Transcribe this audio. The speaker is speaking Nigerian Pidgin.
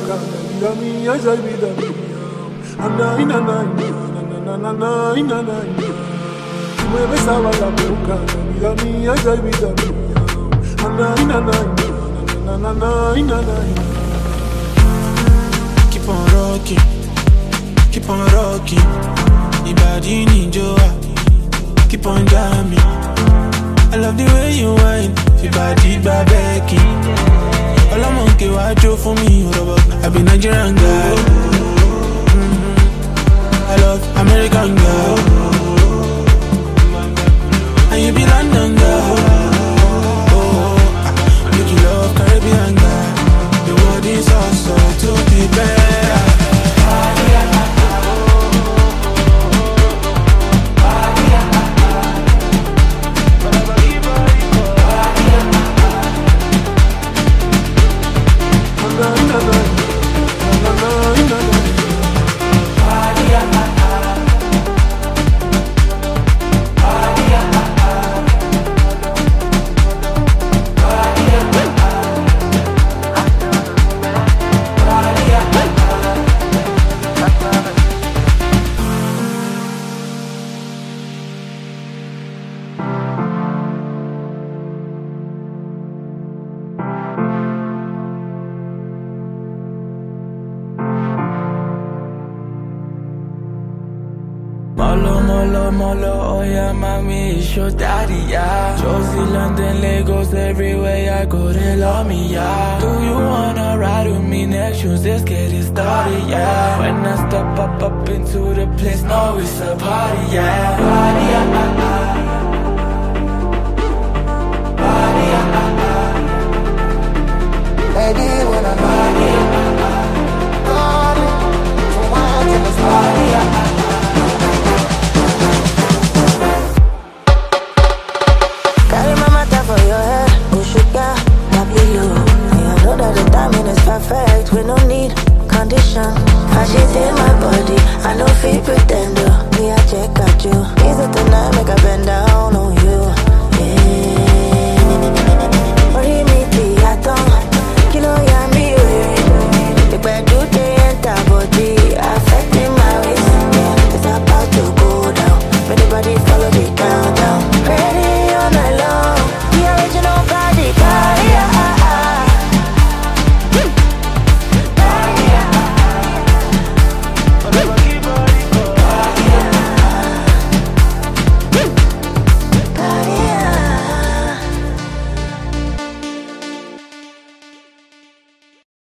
maluka na mi I say be the me. Ana ina na me besaba la boca na mi I say be the me. Ana ina Keep on rocking. Ibadi ninjoa. Keep on jamming. I love the way you whine. Ibadi babeki. All I'm on ke wajo for me. I be Nigerian girl. I love American girl. And you be London girl. Make you love Caribbean girl. The world is also to be better. Molo, oh yeah, mommy, it's your daddy, yeah. Josie, London, Lagos, everywhere I go, they love me, yeah. Do you wanna ride with me next Tuesday? Let's get it started, yeah. When I step up into the place, no, it's a party, yeah. Party, Baby, when I'm party, from one to the party, perfect, we no need condition. Fashion in my body, I no feel pretend. Me I check at you. Is it tonight make a